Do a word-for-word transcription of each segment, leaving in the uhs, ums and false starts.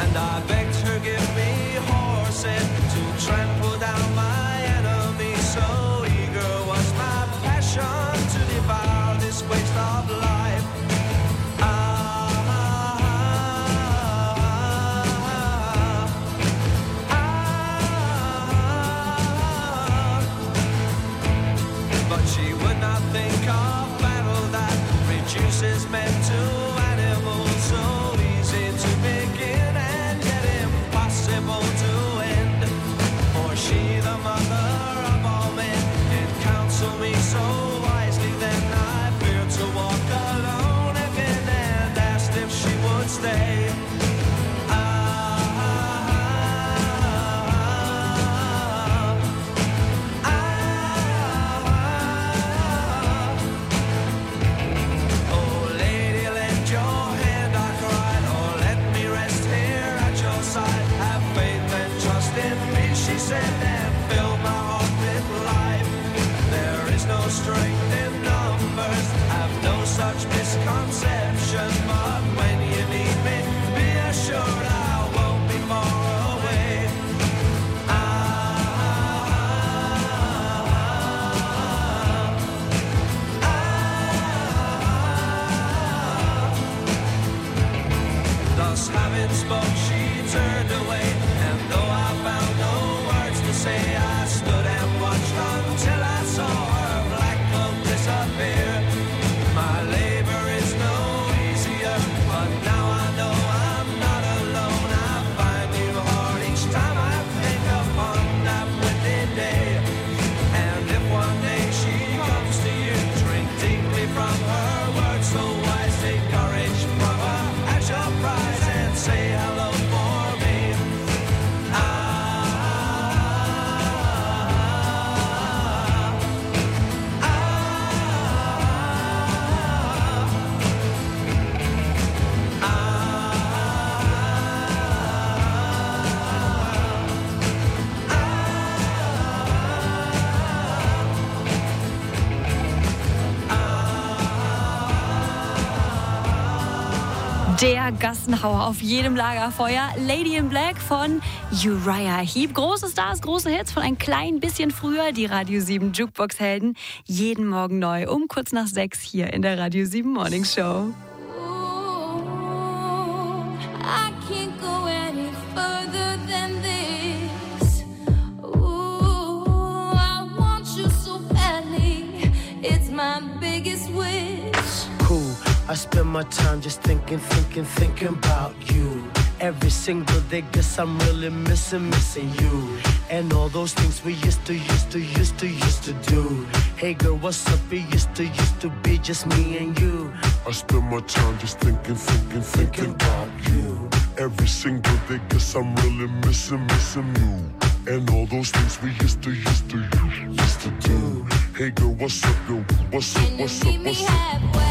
And I begged her give me horses to trample down my enemies. So eager was my passion to devour this waste of life. Reduces men to animals, so easy to begin and yet impossible to end. For she, the mother of all men, did counsel me so wisely. Then I feared to walk alone again and asked if she would stay. And fill my heart with life. There is no strength in numbers, have no such misconception. But when you need me, be assured I won't be far away. Ah, ah, ah. Thus having spoke, she turned away, and though I found no say I stood and watched until I saw her black cloak disappear. My labor is no easier, but now I know I'm not alone. I find you hard each time I think upon that windy day. And if one day she comes to you, drink deeply from her words so wise. Take courage from her at your prize and say hello for me. I Der Gassenhauer auf jedem Lagerfeuer, Lady in Black von Uriah Heep. Große Stars, große Hits von ein klein bisschen früher, die Radio sieben Jukebox-Helden. Jeden Morgen neu, um kurz nach sechs hier in der Radio sieben Morning Show. I spend my time just thinking, thinking, thinking about you. Every single day, guess I'm really missing, missing you. And all those things we used to, used to, used to, used to do. Hey girl, what's up? It used to, used to be just me and you. I spend my time just thinking, thinking, thinking about you. Every single day, guess I'm really missing, missing you. And all those things we used to, used to, used to do. Hey girl, what's up, yo? What's up, what's up, what's up?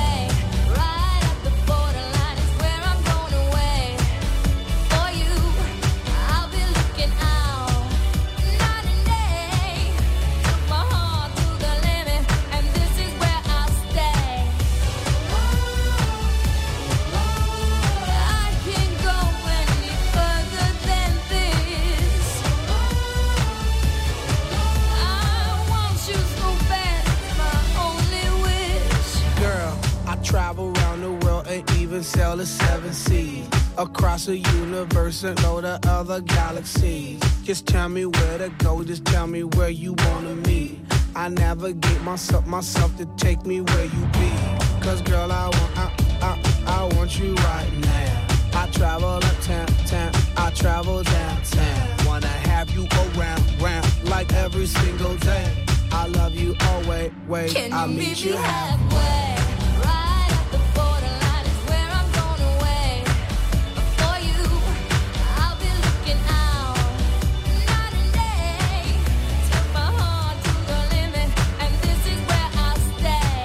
Sail the seven seas across the universe and know the other galaxies. Just tell me where to go, just tell me where you wanna meet. I navigate myself, myself to take me where you be. Cause girl, I want, I, I, I want you right now. I travel uptown, town, I travel downtown. Wanna have you around, round like every single day. I love you always, wait, Can I'll you meet meet you me halfway. halfway? Right at the borderline is where I'm going away. For you, I'll be looking out night and day. Take my heart to the limit, and this is where I'll stay.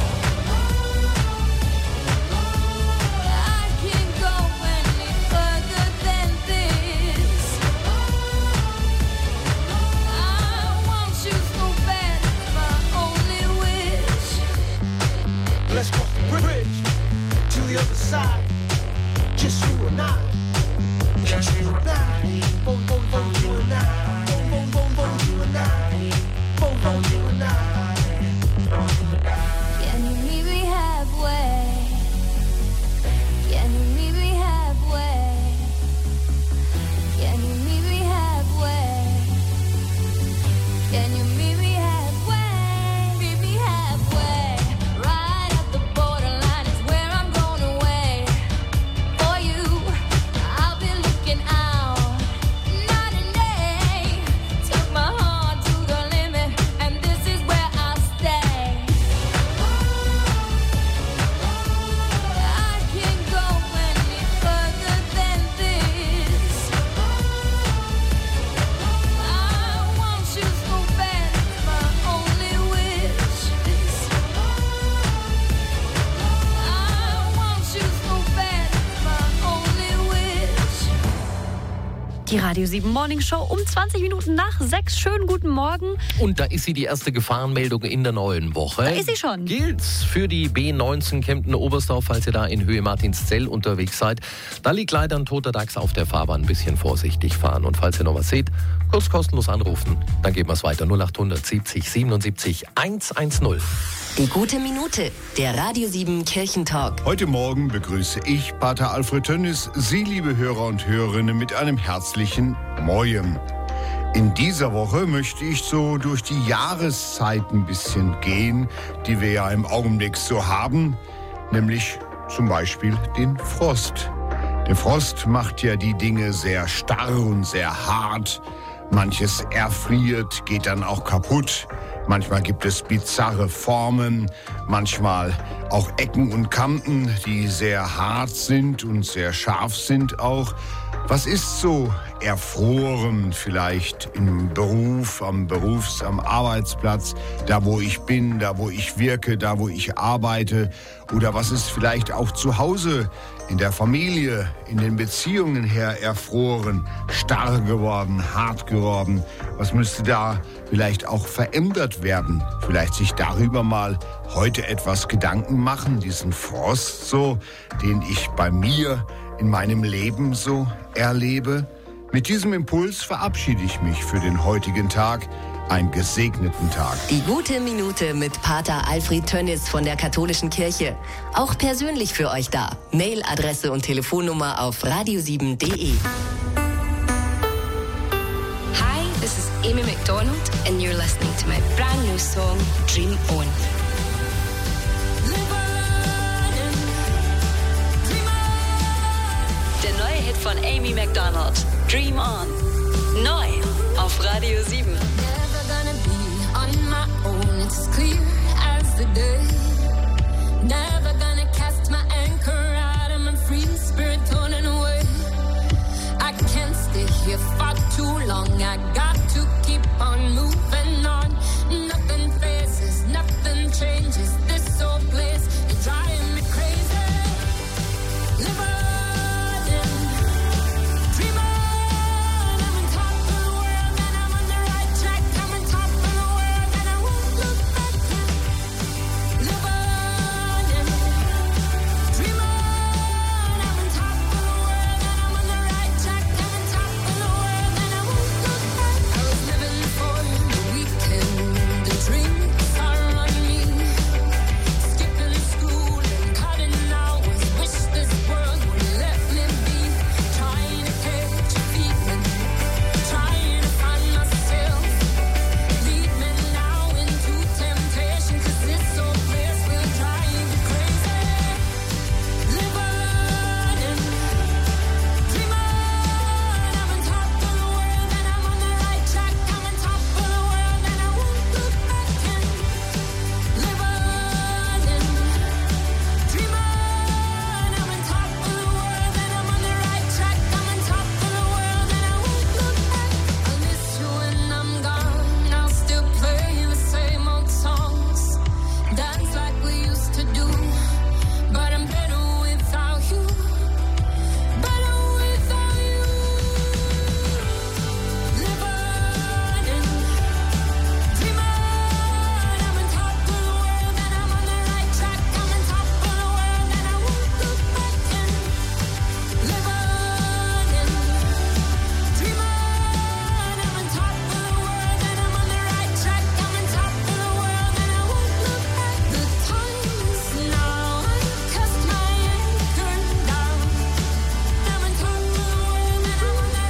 I can't go any further than this. I want you so bad, it's my only wish. Die Radio sieben Morning Show um zwanzig Minuten nach sechs. Schönen guten Morgen. Und da ist sie, die erste Gefahrenmeldung in der neuen Woche. Da ist sie schon. Gilt's für die B neunzehn Kempten-Oberstdorf, falls ihr da in Höhe Martinszell unterwegs seid. Da liegt leider ein toter Dachs auf der Fahrbahn. Ein bisschen vorsichtig fahren. Und falls ihr noch was seht, kurz kostenlos anrufen. Dann geben wir es weiter. null acht siebzig siebenundsiebzig hundertzehn. Die gute Minute, der Radio sieben Kirchentalk. Heute Morgen begrüße ich, Pater Alfred Tönnis, Sie, liebe Hörer und Hörerinnen, mit einem herzlichen Moin. In dieser Woche möchte ich so durch die Jahreszeit ein bisschen gehen, die wir ja im Augenblick so haben, nämlich zum Beispiel den Frost. Der Frost macht ja die Dinge sehr starr und sehr hart. Manches erfriert, geht dann auch kaputt. Manchmal gibt es bizarre Formen, manchmal auch Ecken und Kanten, die sehr hart sind und sehr scharf sind auch. Was ist so erfroren vielleicht im Beruf, am Berufs-, am Arbeitsplatz, da wo ich bin, da wo ich wirke, da wo ich arbeite? Oder was ist vielleicht auch zu Hause, in der Familie, in den Beziehungen her erfroren, starr geworden, hart geworden? Was müsste da vielleicht auch verändert werden? Vielleicht sich darüber mal heute etwas Gedanken machen, diesen Frost so, den ich bei mir in meinem Leben so erlebe. Mit diesem Impuls verabschiede ich mich für den heutigen Tag. Einen gesegneten Tag. Die gute Minute mit Pater Alfred Tönnis von der Katholischen Kirche. Auch persönlich für euch da. Mailadresse und Telefonnummer auf radio sieben punkt de. Hi, this is Amy McDonald and you're listening to my brand new song, Dream On. Der neue Hit von Amy McDonald, Dream On. Neu auf Radio sieben. On my own, it's clear as the day. Never gonna cast my anchor out of my free spirit turning away. I can't stay here for too long. I got